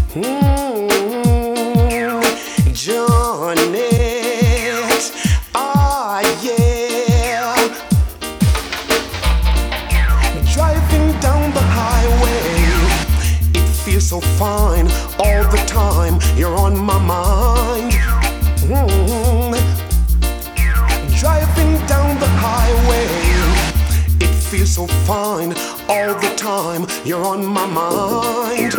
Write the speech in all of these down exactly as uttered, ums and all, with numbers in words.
Mm, Janet, ah yeah. Driving down the highway, it feels so fine all the time. You're on my mind. Mm. Driving down the highway, it feels so fine all the time. You're on my mind.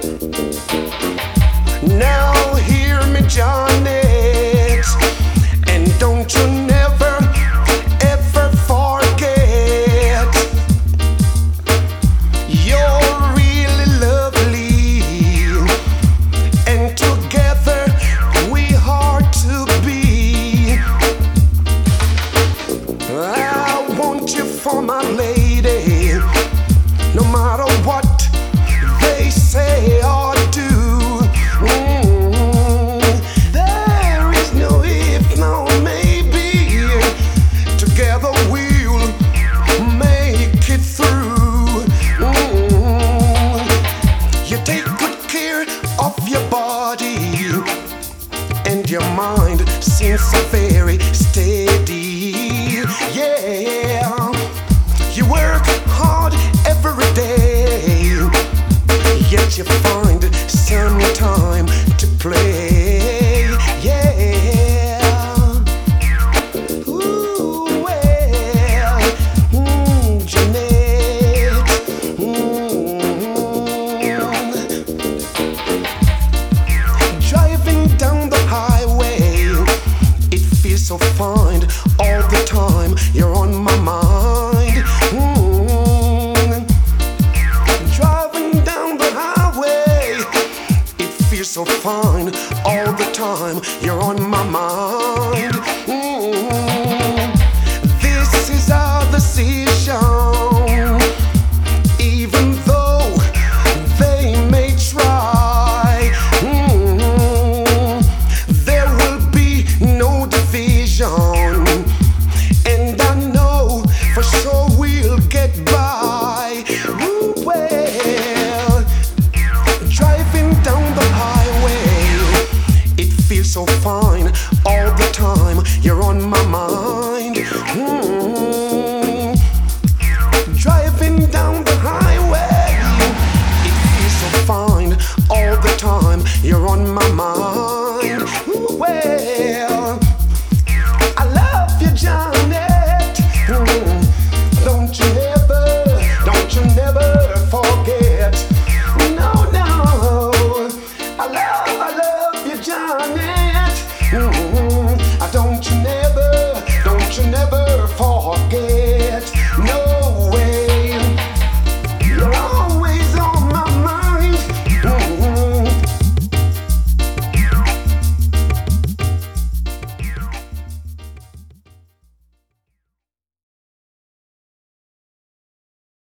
Now hear me, Janet, and don't you never, ever forget, you're really lovely, and together we are to be. I want you for my lady, no matter what they say or do. Mm, there is no if, no maybe. Together we'll make it through. Mm, you take good care of your body, and your mind seems so very steady. Yeah, you work hard every day, yet you find some time to play. Yeah. Ooh, well, mm, Janet. Mm. Driving down the highway, it feels so fine all the time. You're on my mind. Mm. Driving down the highway, it feels so fine all the time. You're on my mind. Mm. This is our decision, even though they may try. Mm. There will be no division, and I know for sure we'll get by. Ooh, well, driving down the highway, it feels so fine all the time. You're on my mind. Mm. Driving down the highway, it feels so fine all the time. You're on my mind.